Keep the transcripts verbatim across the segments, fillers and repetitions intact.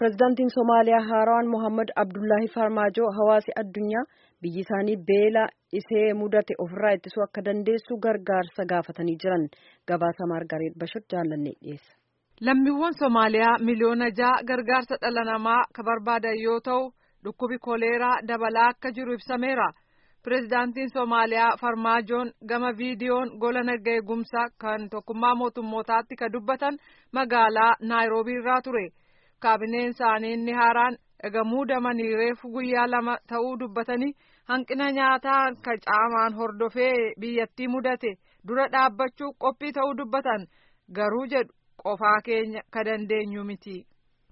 Pireezidaantiin Somaaliyaa Haaraan Mohammad Abdullaahi Farmaajoo hawaasi addunyaa biyyi isaanii beela isee mudate ofirraa ittisuu akka dandeessu gargaarsa gaafatanii jiran. Gabaasa Maargareet Bashir jaallannee dhiyeessa. Lammiiwwan Somaaliyaa miliyoona ja'a gargaarsa dhala namaa ka barbaadan yoo ta'u dhukkubi koleeraa dabalaa akka jiru ibsameera. Pireezidaantiin Somaaliyaa Farmaajoon gama viidiyoon gola nagaa eegumsaa kan tokkummaa mootummootaatti ka dubbatan magaalaa Naayiroobii irraa ture. Kaabineen isaanii inni haaraan eega muudamanii reefu guyyaa lama ta'uu dubbatanii hanqina nyaataa ka caamaan hordofee biyyattii mudate dura dhaabbachuu qophii ta'uu dubbatan garuu jedhu qofaa keenya ka dandeenyu miti.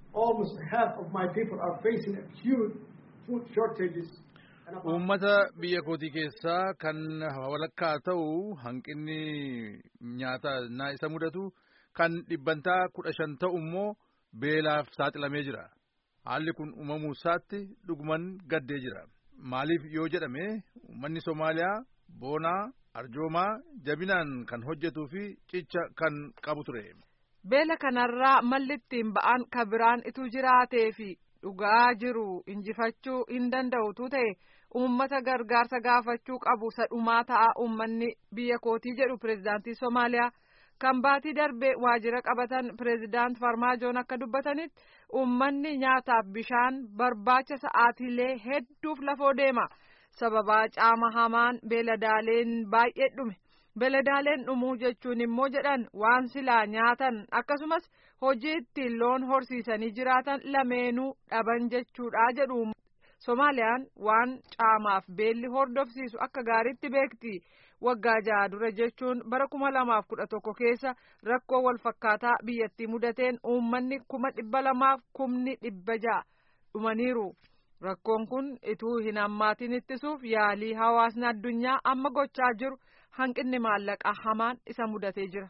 Uummata biyya kootii keessaa kan walakkaa ta'u hanqinni nyaataa isa mudatu kan dhibbantaa kudha shan ta'u immoo beelaaf saaxilamee jira. Haalli kun uumamuu isaatti dhuguman gaddee jira. Maaliif yoo jedhame uummanni Somaaliyaa boonaa arjoomaa jabinaan kan hojjetuu fi cicha kan qabu ture. Beela kanarraa malli ittiin ba'an ka biraan ituu jiraatee fi dhugaa jiru injifachuu hin danda'utu ta'e uummata gargaarsa gaafachuu qabu sadhumaa ta'a uummanni biyya kootii jedhu pireezidaantii Somaaliyaa. Kan baatii darbee waajjira qabatan pireezidaant Farmaajoon akka dubbatanitti uummanni nyaataaf bishaan barbaacha sa'aatiilee hedduuf lafoo deema. Sababaa caama hamaan beeladaaleen baay'ee dhume. Beeladaaleen dhumuu jechuun immoo jedhan waan silaa nyaatan akkasumas hojii ittiin loon horsiisanii jiraatan lameenuu dhaban jechuudha jedhu. Somaaliyaan waan caamaaf beelli hordofsiisu akka gaariitti beekti. Waggaa ja'a dura jechuun bara kuma lamaaf kudha tokko keessa rakkoo wal fakkaataa biyyattii mudateen uummanni kuma dhibba lamaaf kumni dhibba ja'a dhumaniiru. Rakkoon kun ituu hin hammaatin ittisuuf yaalii hawaasni addunyaa amma gochaa jiru hanqinni maallaqaa hamaan isa mudatee jira.